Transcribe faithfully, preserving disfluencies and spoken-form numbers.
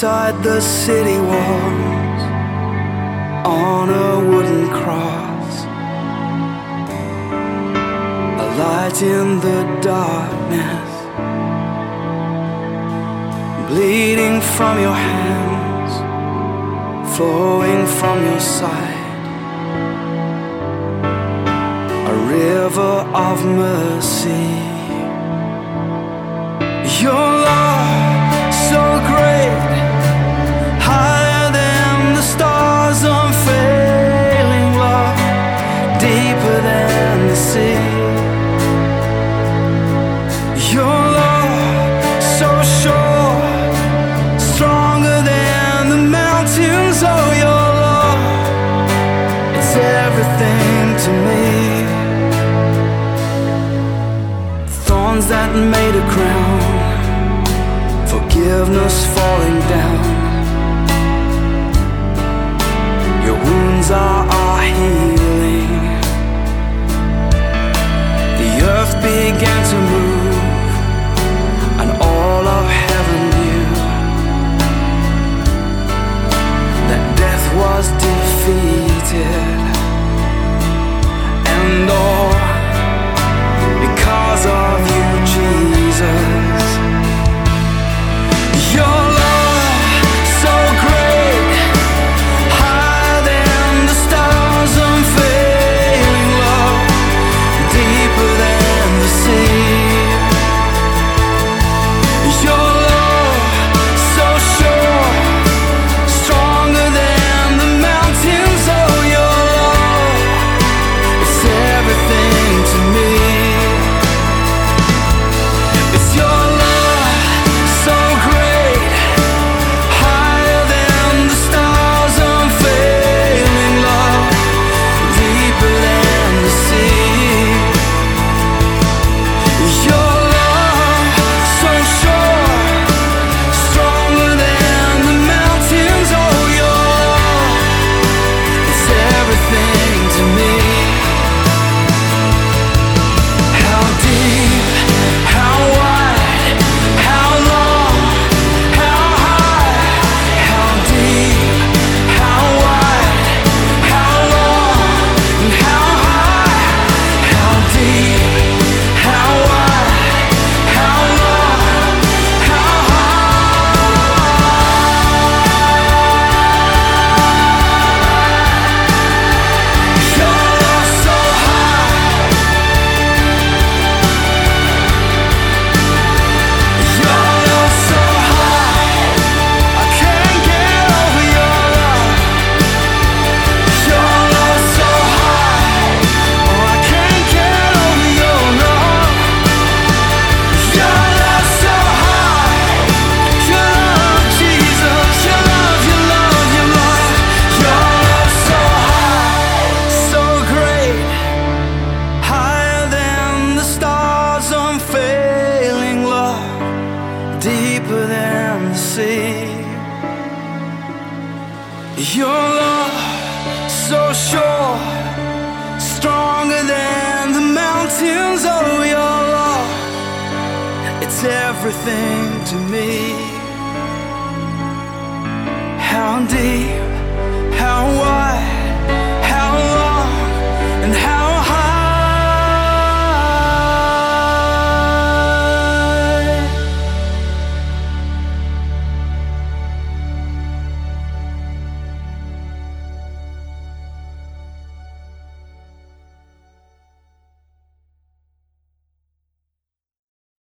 outside the city walls on a wooden cross, a light in the darkness, bleeding from your hands, flowing from your side, a river of mercy. Your love so great, higher than the stars, unfailing love, deeper than the sea. Your love so sure, stronger than the mountains. Oh, your love, it's everything to me. Thorns that made a crown, forgiveness falling down. Your wounds are our healing. The earth began to move, and all of heaven knew that death was defeated. And all because of you, Jesus. Your love so great, higher than the stars, unfailing love, deeper than the sea. Your love so sure, stronger than the mountains. Oh, your love, it's everything to me. It's your love so great, higher than the stars, unfailing love, deeper than the sea. Your love so sure, stronger than the mountains. Oh, your love, it's everything to me. How deep, how wide, how long, how high, how deep, how wide, how long, and how high, how deep, how wide, how long, how high. Your love so high, your love so high, I can't get over your love. Your love so high, oh, I can't get over your love. Your love so high, your love, Jesus, your love, your love, your love. Your love so high, so great, higher than the stars, unfailing love, deeper than the sea. Your love so sure, stronger than the mountains. Oh, your love, it's everything to me. How deep,